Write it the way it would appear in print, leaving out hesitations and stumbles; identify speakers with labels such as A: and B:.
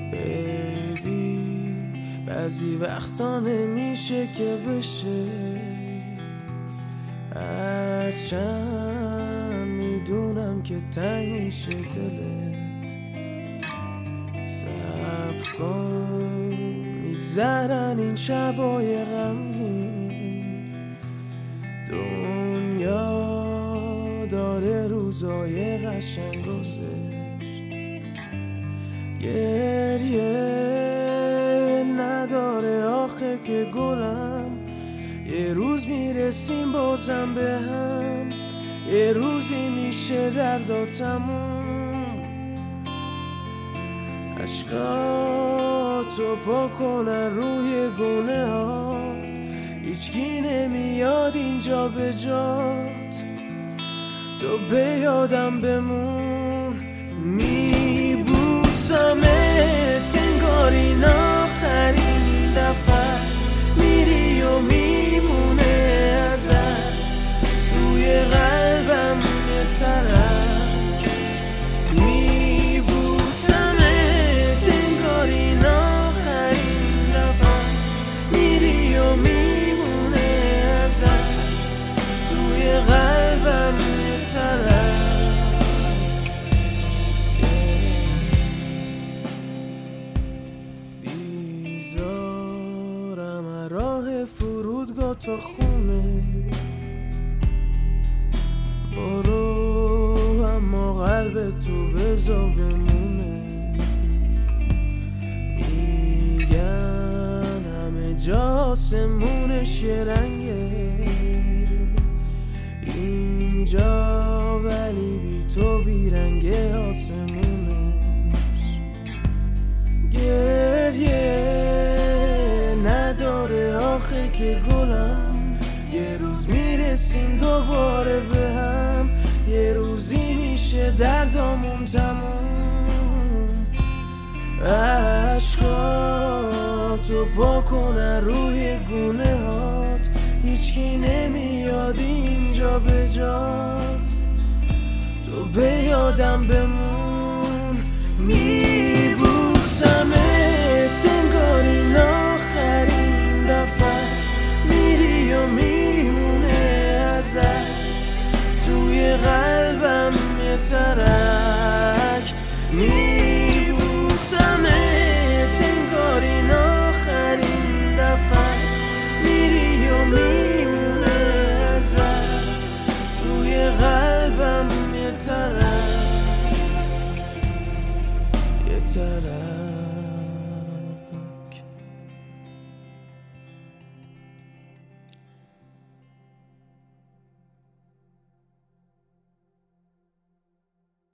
A: بیبی بعضی وقتا نمیشه که بشه، هرچند میدونم که تنگ میشه دلت. صبر کن میگذرن این شبای غمگین، دنیا داره روزای قشنگ گذشت. گریه نداره آخه که گلم، یه روز میرسیم بازم به هم، یه روزی میشه دردا تموم. عشقاتو پا کنن روی گونه هات، هیچکی نمیاد اینجا به جات، تو به یادم بمون. میبوسمت انگار این آخرین نفس، میری و میمونه ازت توی قلبم یه ترک. میبوسمت انگار این آخرین نفس، میری و میمونه ازت توی قلبم یه ترک. بیزارم راه فرودگاه تا خونه، برو اما قلب تو بذار بمونه. میگن همه جا آسمونش یه رنگه، اینجا ولی بی تو بیرنگه آسمونش. گریه نداره آخه که گلم، یه روز میرسیم دوباره به هم، یه روزی میشه دردامون تموم. عشقاتو پا کنن روی گونه هات، هیچکی نمیاد اینجا به جات، تو به یادم بمون. میبوسمت انگار این آخرین دفعه، میری و میمونه ازت توی قلبم یه ترک. میبوسمت انگار این آخرین دفعه، میری و میمونه ازت توی قلبم یه ترک، یه ترک.